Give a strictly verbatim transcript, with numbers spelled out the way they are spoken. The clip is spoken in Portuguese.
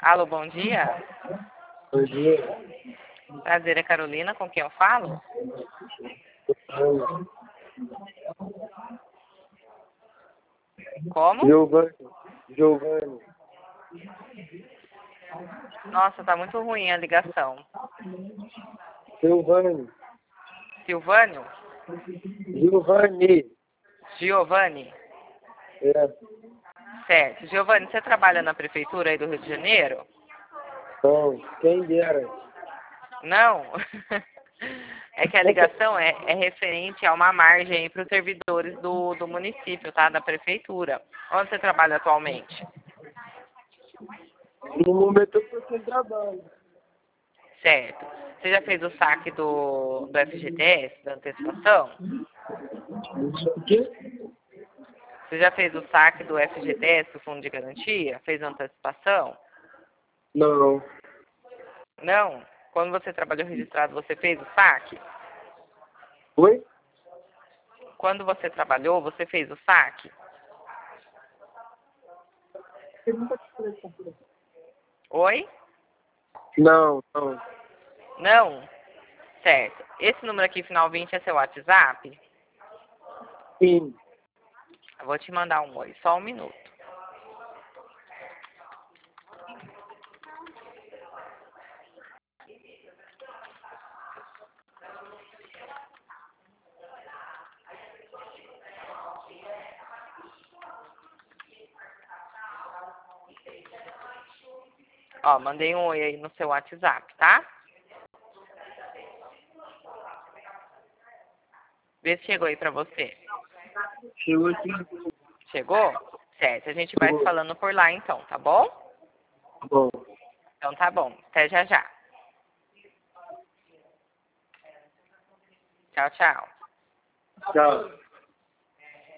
Alô, bom dia. Bom dia. Prazer, é Carolina, com quem eu falo? Como? Giovanni. Giovanni. Nossa, tá muito ruim a ligação. Giovanni. Silvânio? Giovanni. Giovanni? É. Certo. Giovanni, você trabalha na prefeitura aí do Rio de Janeiro? Não, quem dera. Não? É que a ligação é, é referente a uma margem para os servidores do, do município, tá? Da prefeitura. Onde você trabalha atualmente? No momento eu estou sem trabalho. Certo. Você já fez o saque do, do F G T S, da antecipação? O quê? Você já fez o saque do F G T S, do Fundo de Garantia? Fez a antecipação? Não. Não? Quando você trabalhou registrado, você fez o saque? Oi? Quando você trabalhou, você fez o saque? Oi? Não, não. Não? Certo. Esse número aqui, final vinte, é seu WhatsApp? Sim. Eu vou te mandar um oi, só um minuto. Ó, mandei um oi aí no seu WhatsApp, tá? Vê se chegou aí pra você. Chegou aqui. Chegou? Certo. A gente vai se falando por lá então, tá bom? Bom. Então tá bom. Até já já. Tchau, tchau. Tchau.